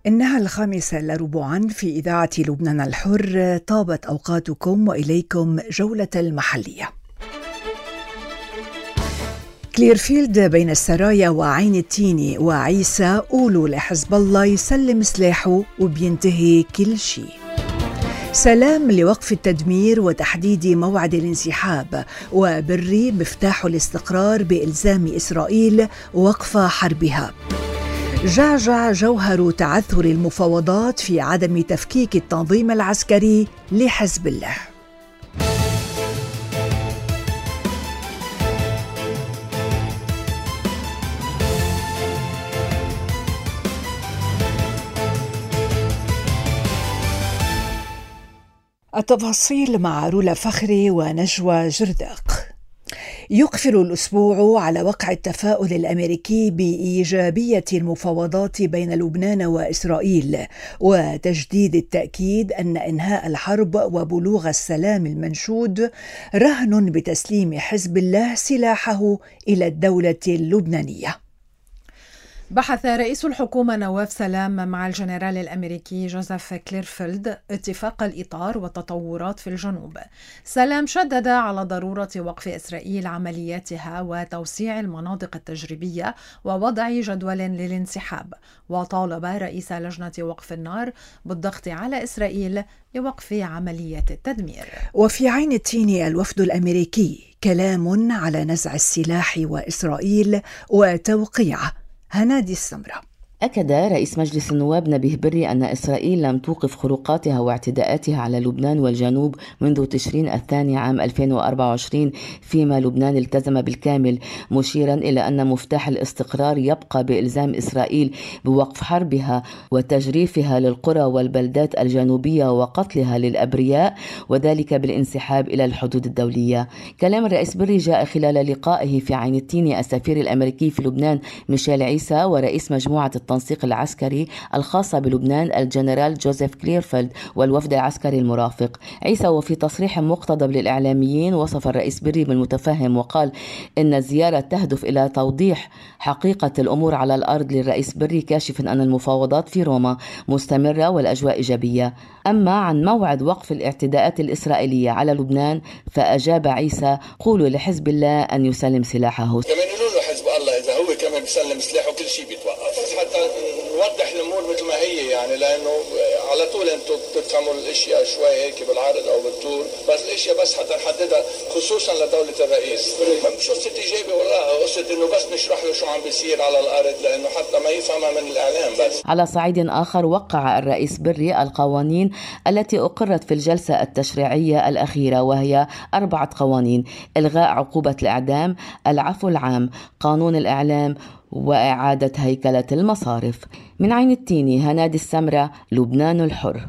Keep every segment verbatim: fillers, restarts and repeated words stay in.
إنها الخامسة إلا ربعا في إذاعة لبنان الحر. طابت أوقاتكم وإليكم جولة المحلية. كليرفيلد بين السرايا وعين التيني وعيسى قولوا لحزب الله يسلم سلاحه وبينتهي كل شيء. سلام لوقف التدمير وتحديد موعد الانسحاب، وبري مفتاح الاستقرار بإلزام إسرائيل وقف حربها. جعجع جوهر تعثر المفاوضات في عدم تفكيك التنظيم العسكري لحزب الله. التفاصيل مع رولا فخري ونجوى جرداق. يقفل الأسبوع على وقع التفاؤل الأمريكي بإيجابية المفاوضات بين لبنان وإسرائيل، وتجديد التأكيد أن إنهاء الحرب وبلوغ السلام المنشود رهن بتسليم حزب الله سلاحه إلى الدولة اللبنانية. بحث رئيس الحكومة نواف سلام مع الجنرال الأمريكي جوزيف كليرفيلد اتفاق الإطار والتطورات في الجنوب. سلام شدد على ضرورة وقف إسرائيل عملياتها وتوسيع المناطق التجريبية ووضع جدول للانسحاب، وطالب رئيس لجنة وقف النار بالضغط على إسرائيل لوقف عمليات التدمير. وفي عين التين الوفد الأمريكي كلام على نزع السلاح وإسرائيل وتوقيعه. هنادي السمرة. أكد رئيس مجلس النواب نبيه بري أن إسرائيل لم توقف خروقاتها واعتداءاتها على لبنان والجنوب منذ تشرين الثاني عام ألفين وأربعة وعشرين، فيما لبنان التزم بالكامل، مشيرا إلى أن مفتاح الاستقرار يبقى بإلزام إسرائيل بوقف حربها وتجريفها للقرى والبلدات الجنوبية وقتلها للأبرياء، وذلك بالانسحاب إلى الحدود الدولية. كلام الرئيس بري جاء خلال لقائه في عين التين السفير الأمريكي في لبنان ميشيل عيسى ورئيس مجموعة التنسيق العسكري الخاصة بلبنان الجنرال جوزيف كليرفيلد والوفد العسكري المرافق. عيسى وفي تصريح مقتضب للإعلاميين وصف الرئيس بري بالمتفهم، وقال إن الزيارة تهدف إلى توضيح حقيقة الأمور على الأرض للرئيس بري، كاشفا أن المفاوضات في روما مستمرة والأجواء إيجابية. أما عن موعد وقف الاعتداءات الإسرائيلية على لبنان فأجاب عيسى قولوا لحزب الله أن يسلم سلاحه. كمان يقولوا له حزب الله إذا هو كمان بيسلم سلاحه كل شيء بيتوقف، حتى نوضح الأمور مثل ما هي، يعني لأنه على طول أنتم بتفهموا الأشياء شوي هيك بالعرض أو بالطول، بس الأشياء بس حتى نحددها خصوصا لدولة الرئيس. مش قصة إيجابي ولا قصة إنه بس نشرح له شو عم بيصير على الأرض، لأنه حتى ما يفهمها من الإعلام بس. على صعيد آخر، وقع الرئيس بري القوانين التي أقرت في الجلسة التشريعية الأخيرة، وهي أربعة قوانين: إلغاء عقوبة الإعدام، العفو العام، قانون الإعلام، وإعادة هيكلة المصارف. من عين التيني هنادي السمرة، لبنان الحر.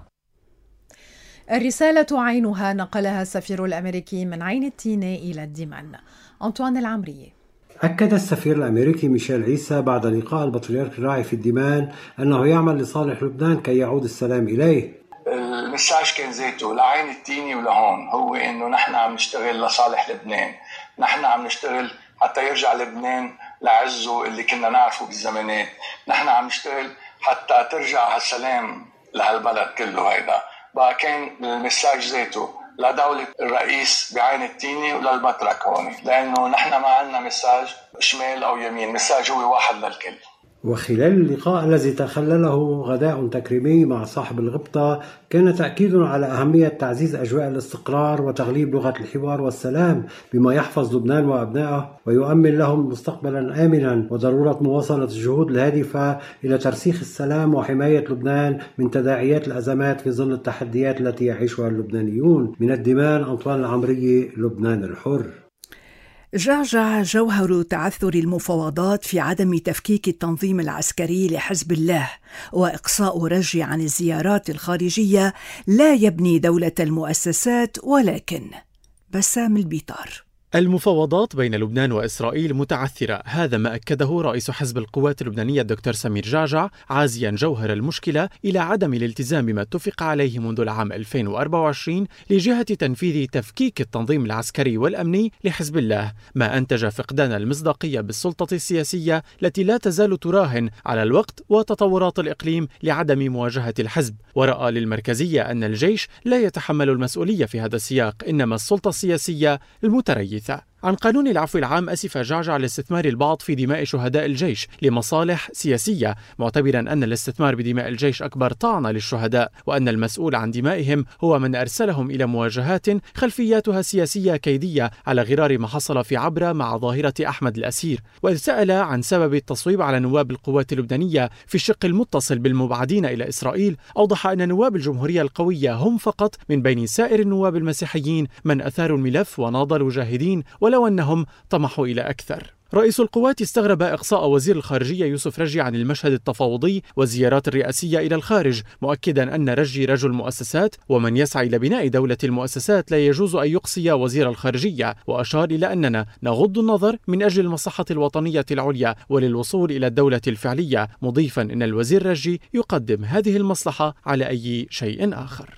الرسالة عينها نقلها السفير الأمريكي من عين التيني إلى الدمن. أنطوان العمري. أكد السفير الأمريكي ميشيل عيسى بعد لقاء البطريرك الراعي في الدمن أنه يعمل لصالح لبنان كي يعود السلام إليه. المساج كان زيته لعين التيني ولهون، هو إنه نحن عم نشتغل لصالح لبنان، نحن عم نشتغل حتى يرجع لبنان لعزه اللي كنا نعرفه بالزمانات، نحن عم نشتغل حتى ترجع هالسلام لهالبلد كله. هيدا بقى كان المساج ذاته لدولة الرئيس بعين التيني وللبطرك هون، لأنه نحن ما عندنا مساج شمال أو يمين، مساج هو واحد للكل. وخلال اللقاء الذي تخلله غداء تكريمي مع صاحب الغبطة كان تأكيد على أهمية تعزيز أجواء الاستقرار وتغليب لغة الحوار والسلام بما يحفظ لبنان وأبنائه ويؤمن لهم مستقبلا آمنا، وضرورة مواصلة الجهود الهادفة إلى ترسيخ السلام وحماية لبنان من تداعيات الأزمات في ظل التحديات التي يعيشها اللبنانيون. من الدمن، أنطوان العمري، لبنان الحر. جعجع جوهر تعثر المفاوضات في عدم تفكيك التنظيم العسكري لحزب الله، وإقصاء رجي عن الزيارات الخارجية لا يبني دولة المؤسسات ولكن. بسام البيطار. المفاوضات بين لبنان وإسرائيل متعثرة، هذا ما أكده رئيس حزب القوات اللبنانية الدكتور سمير جعجع، عازيا جوهر المشكلة إلى عدم الالتزام بما اتفق عليه منذ العام ألفين وأربعة وعشرين لجهة تنفيذ تفكيك التنظيم العسكري والأمني لحزب الله، ما أنتج فقدان المصداقية بالسلطة السياسية التي لا تزال تراهن على الوقت وتطورات الإقليم لعدم مواجهة الحزب. ورأى للمركزية أن الجيش لا يتحمل المسؤولية في هذا السياق، إنما السلطة السياسية المتريثة. عن قانون العفو العام أسف جعجع لاستثمار البعض في دماء شهداء الجيش لمصالح سياسية، معتبرا أن الاستثمار بدماء الجيش أكبر طعنة للشهداء، وأن المسؤول عن دمائهم هو من أرسلهم إلى مواجهات خلفياتها سياسية كيدية، على غرار ما حصل في عبرة مع ظاهرة أحمد الأسير. وإذ سأل عن سبب التصويب على نواب القوات اللبنانية في الشق المتصل بالمبعدين إلى إسرائيل، أوضح أن نواب الجمهورية القوية هم فقط من بين سائر النواب المسيحيين من أثاروا الملف وناضلوا جاهدين، ولو أنهم طمحوا إلى أكثر. رئيس القوات استغرب إقصاء وزير الخارجية يوسف رجي عن المشهد التفاوضي والزيارات الرئاسية إلى الخارج، مؤكدا أن رجي رجل مؤسسات، ومن يسعى إلى بناء دولة المؤسسات لا يجوز أن يقصي وزير الخارجية، وأشار إلى أننا نغض النظر من أجل المصلحة الوطنية العليا وللوصول إلى الدولة الفعلية، مضيفا أن الوزير رجي يقدم هذه المصلحة على أي شيء آخر.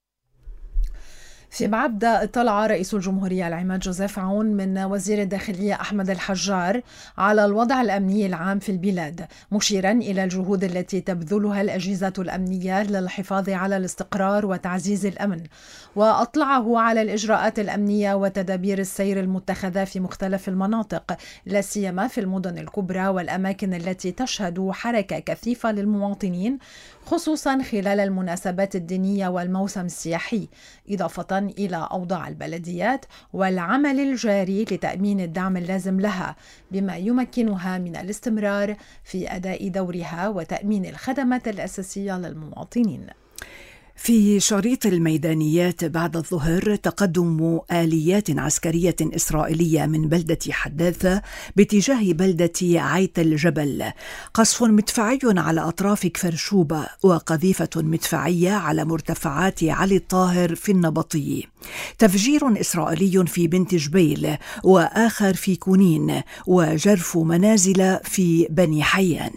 في بعبدة اطلع رئيس الجمهورية العماد جوزيف عون من وزير الداخلية أحمد الحجار على الوضع الأمني العام في البلاد، مشيرا إلى الجهود التي تبذلها الأجهزة الأمنية للحفاظ على الاستقرار وتعزيز الأمن، وأطلعه على الإجراءات الأمنية وتدابير السير المتخذة في مختلف المناطق، لا سيما في المدن الكبرى والأماكن التي تشهد حركة كثيفة للمواطنين، خصوصا خلال المناسبات الدينية والموسم السياحي، إضافة إلى أوضاع البلديات والعمل الجاري لتأمين الدعم اللازم لها، بما يمكنها من الاستمرار في أداء دورها وتأمين الخدمات الأساسية للمواطنين. في شريط الميدانيات بعد الظهر تقدم آليات عسكرية إسرائيلية من بلدة حداثة باتجاه بلدة عيت الجبل، قصف مدفعي على أطراف كفرشوبة، وقذيفة مدفعية على مرتفعات علي الطاهر في النبطي، تفجير إسرائيلي في بنت جبيل وآخر في كونين، وجرف منازل في بني حيان.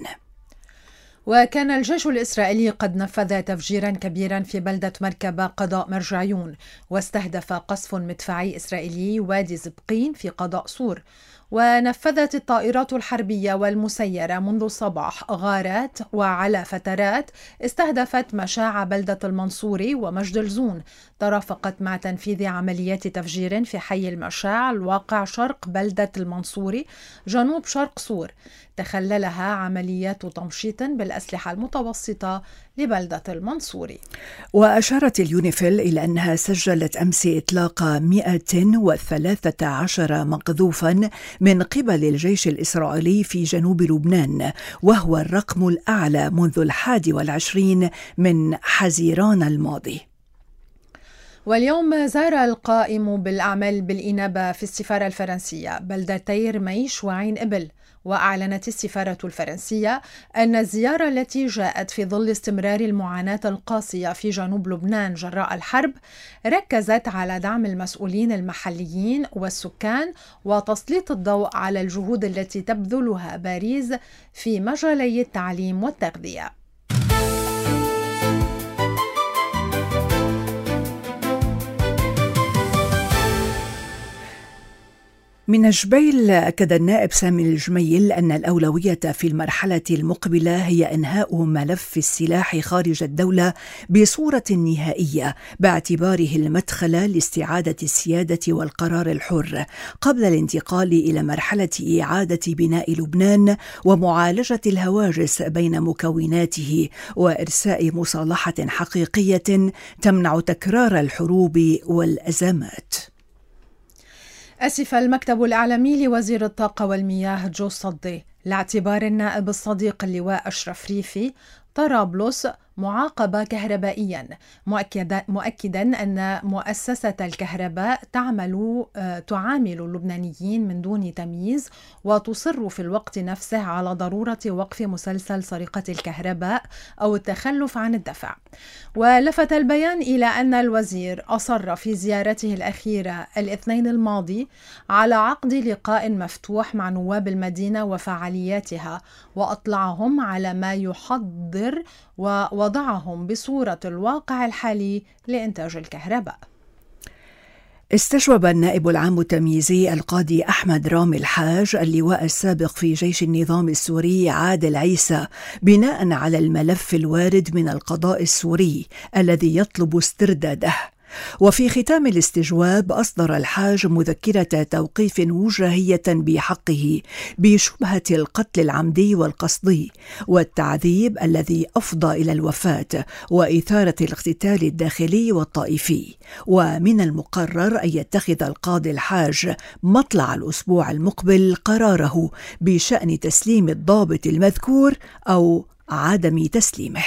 وكان الجيش الإسرائيلي قد نفذ تفجيرا كبيرا في بلدة مركبة قضاء مرجعيون، واستهدف قصف مدفعي إسرائيلي وادي زبقين في قضاء صور. ونفذت الطائرات الحربية والمسيرة منذ الصباح غارات وعلى فترات استهدفت مشاع بلدة المنصوري ومجد الزون، ترافقت مع تنفيذ عمليات تفجير في حي المشاع الواقع شرق بلدة المنصوري جنوب شرق صور، تخللها عمليات تمشيط بالأسلحة المتوسطة لبلدة المنصوري. وأشارت اليونيفيل إلى أنها سجلت أمس إطلاق مئة وثلاثة عشر مقذوفا من قبل الجيش الإسرائيلي في جنوب لبنان، وهو الرقم الأعلى منذ الحادي والعشرين من حزيران الماضي. واليوم زار القائم بالأعمال بالإنابة في السفارة الفرنسية بلدتي رميش وعين إبل، وأعلنت السفارة الفرنسية أن الزيارة التي جاءت في ظل استمرار المعاناة القاسية في جنوب لبنان جراء الحرب ركزت على دعم المسؤولين المحليين والسكان وتسليط الضوء على الجهود التي تبذلها باريس في مجالي التعليم والتغذية. من جبيل أكد النائب سامي الجميل أن الأولوية في المرحلة المقبلة هي إنهاء ملف السلاح خارج الدولة بصورة نهائية، باعتباره المدخل لاستعادة السيادة والقرار الحر قبل الانتقال إلى مرحلة إعادة بناء لبنان ومعالجة الهواجس بين مكوناته وإرساء مصالحة حقيقية تمنع تكرار الحروب والأزمات. أسف المكتب الإعلامي لوزير الطاقة والمياه جو صدي لاعتبار النائب الصديق اللواء أشرف ريفي طرابلس معاقبة كهربائيا، مؤكدا, مؤكدا أن مؤسسة الكهرباء تعمل تعامل اللبنانيين من دون تمييز، وتصر في الوقت نفسه على ضرورة وقف مسلسل سرقة الكهرباء أو التخلف عن الدفع. ولفت البيان إلى أن الوزير أصر في زيارته الأخيرة الاثنين الماضي على عقد لقاء مفتوح مع نواب المدينة وفعالياتها، وأطلعهم على ما يحضر ووضعهم بصورة الواقع الحالي لإنتاج الكهرباء. استجوب النائب العام التمييزي القاضي أحمد رامي الحاج اللواء السابق في جيش النظام السوري عادل عيسى بناء على الملف الوارد من القضاء السوري الذي يطلب استرداده. وفي ختام الاستجواب أصدر الحاج مذكرة توقيف وجاهية بحقه بشبهة القتل العمدي والقصدي والتعذيب الذي أفضى إلى الوفاة وإثارة الاقتتال الداخلي والطائفي. ومن المقرر أن يتخذ القاضي الحاج مطلع الأسبوع المقبل قراره بشأن تسليم الضابط المذكور أو عدم تسليمه.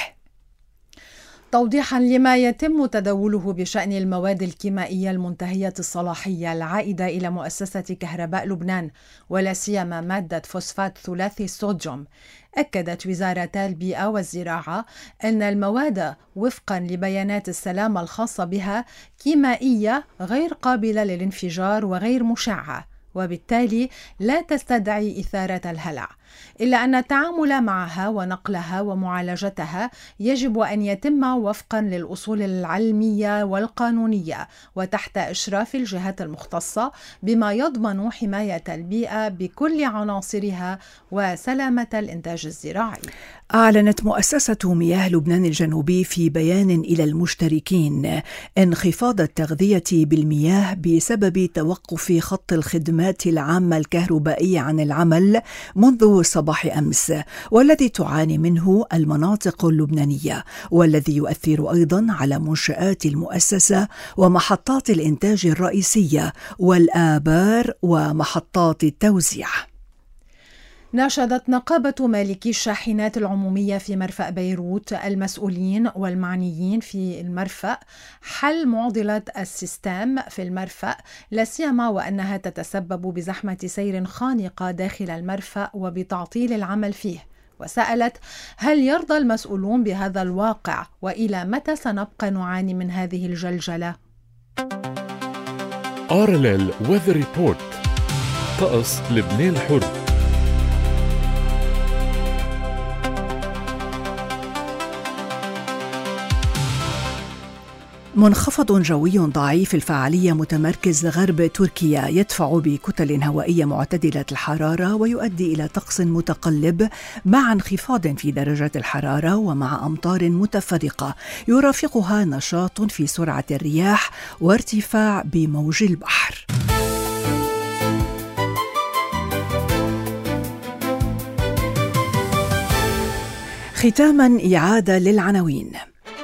توضيحا لما يتم تداوله بشأن المواد الكيميائية المنتهية الصلاحية العائدة إلى مؤسسة كهرباء لبنان، ولا سيما مادة فوسفات ثلاثي الصوديوم، أكدت وزارتا البيئة والزراعة أن المواد وفقا لبيانات السلامة الخاصة بها كيميائية غير قابلة للانفجار وغير مشعة، وبالتالي لا تستدعي إثارة الهلع، إلا أن التعامل معها ونقلها ومعالجتها يجب أن يتم وفقا للأصول العلمية والقانونية وتحت إشراف الجهات المختصة، بما يضمن حماية البيئة بكل عناصرها وسلامة الإنتاج الزراعي. أعلنت مؤسسة مياه لبنان الجنوبي في بيان إلى المشتركين انخفاض التغذية بالمياه بسبب توقف خط الخدمات العامة الكهربائية عن العمل منذ صباح أمس، والذي تعاني منه المناطق اللبنانية، والذي يؤثر أيضا على منشآت المؤسسة ومحطات الإنتاج الرئيسية والآبار ومحطات التوزيع. ناشدت نقابة مالكي الشاحنات العمومية في مرفأ بيروت المسؤولين والمعنيين في المرفأ حل معضلة السيستم في المرفأ، لا سيما وأنها تتسبب بزحمة سير خانقة داخل المرفأ وبتعطيل العمل فيه. وسألت: هل يرضى المسؤولون بهذا الواقع؟ وإلى متى سنبقى نعاني من هذه الجلجلة؟ آر إل إل Weather Report. طقس لبنان حر. منخفض جوي ضعيف الفعالية متمركز غرب تركيا يدفع بكتل هوائية معتدلة الحرارة ويؤدي إلى طقس متقلب مع انخفاض في درجات الحرارة ومع أمطار متفرقة يرافقها نشاط في سرعة الرياح وارتفاع بموج البحر. ختاما إعادة للعناوين.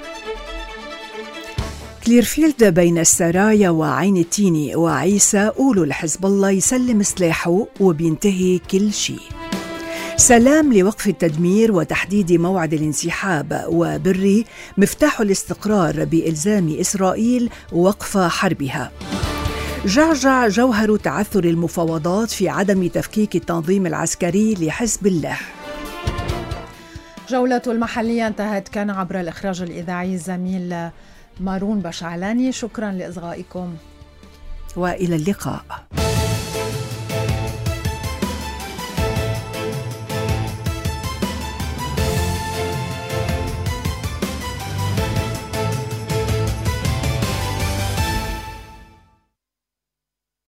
كليرفيلد بين السرايا وعين التيني وعيسى قولوا لحزب الله يسلم سلاحه وبينتهي كل شيء. سلام لوقف التدمير وتحديد موعد الانسحاب، وبري مفتاح الاستقرار بإلزام إسرائيل وقف حربها. جعجع جوهر تعثر المفاوضات في عدم تفكيك التنظيم العسكري لحزب الله. جولة المحلية انتهت، كان عبر الإخراج الإذاعي الزميل مارون بشعلاني. شكرا لإصغائكم وإلى اللقاء.